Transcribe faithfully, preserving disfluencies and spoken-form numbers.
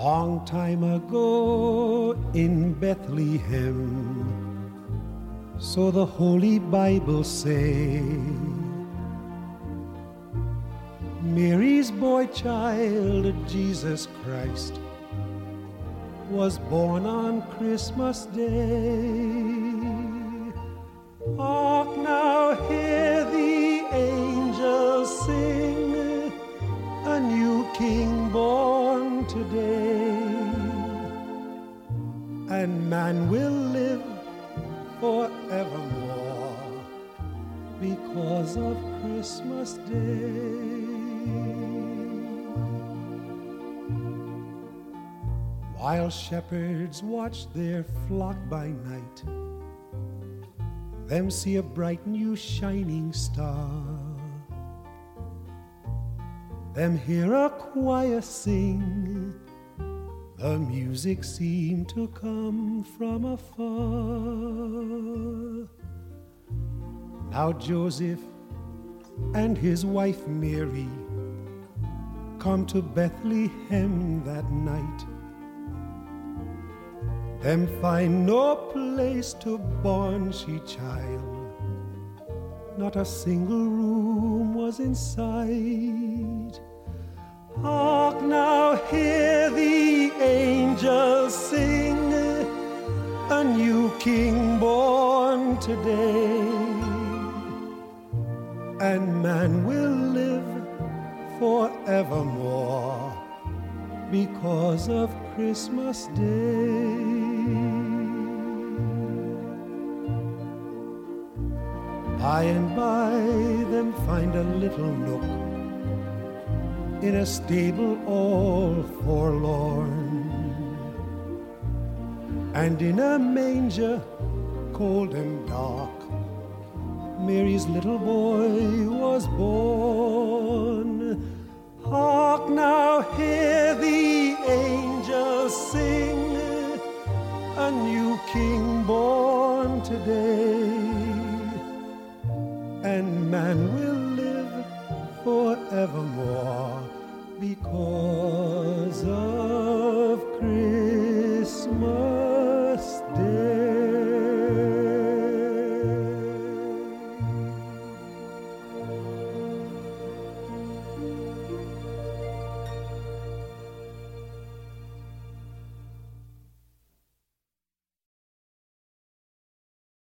Long time ago in Bethlehem, so the Holy Bible say, Mary's boy child, Jesus Christ, was born on Christmas Day. Hark now, hear the angels sing, a new king born today, and man will live forevermore because of Christmas Day. While shepherds watch their flock by night, them see a bright new shining star. Them hear a choir sing, the music seemed to come from afar. Now Joseph and his wife Mary come to Bethlehem that night. Them find no place to born she child, not a single room was in sight. Hark now, hear the angels sing, a new king born today, and man will live forevermore because of Christmas Day. By and by them find a little nook in a stable all forlorn, and in a manger cold and dark Mary's little boy was born. Hark now, hear the angels sing, a new king born today, and man will live forevermore because of